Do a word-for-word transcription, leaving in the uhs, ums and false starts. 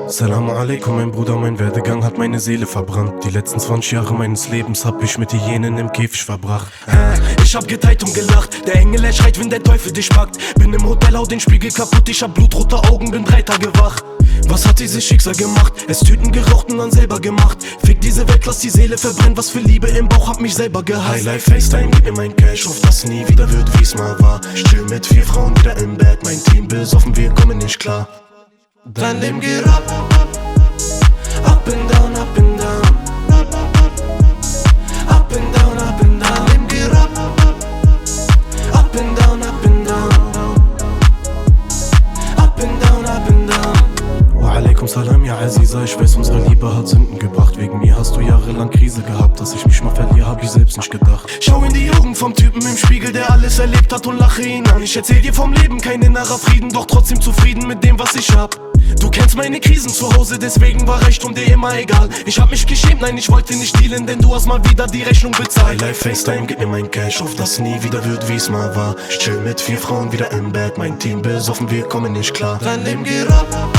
Salam alaikum, mein Bruder, mein Werdegang hat meine Seele verbrannt. Die letzten zwanzig Jahre meines Lebens hab ich mit Hyänen im Käfig verbracht. Ich hab geteilt und gelacht, der Engel er schreit, wenn der Teufel dich packt. Bin im Hotel, hau den Spiegel kaputt, ich hab blutrote Augen, bin drei Tage wach. Was hat dieses Schicksal gemacht? Es Tüten geraucht und dann selber gemacht. Fick diese Welt, lass die Seele verbrennen. Was für Liebe im Bauch, hab mich selber gehasst. Highlife, FaceTime, gib mir mein Cash, hoff, dass nie wieder wird, wie's mal war. Ich chill mit vier Frauen wieder im Bett, mein Team besoffen, wir kommen nicht klar. Dein Leben geht ab, up and down, up and down, up and down, up and down. Dein Leben geht ab, up and down, up and down, up and down, up and down. Wa alaikum salam, ja Aziza, ich weiß, unsere Liebe hat Sünden gebracht. Wegen mir hast du jahrelang Krise gehabt, dass ich mich mal verliere, hab ich selbst nicht gedacht. Schau in die Augen vom Typen im Spiegel, der alles erlebt hat und lache ihn an. Ich erzähl dir vom Leben, kein innerer Frieden, doch trotzdem zufrieden mit dem, was ich hab. Du kennst meine Krisen zu Hause, deswegen war Reichtum dir immer egal. Ich hab mich geschämt, nein, ich wollte nicht dealen, denn du hast mal wieder die Rechnung bezahlt. Highlife, FaceTime, gib mir mein Cash, hoff, dass nie wieder wird, wie's mal war. Ich chill mit vier Frauen wieder im Bett, mein Team besoffen, wir kommen nicht klar. Dein Leben geht ab,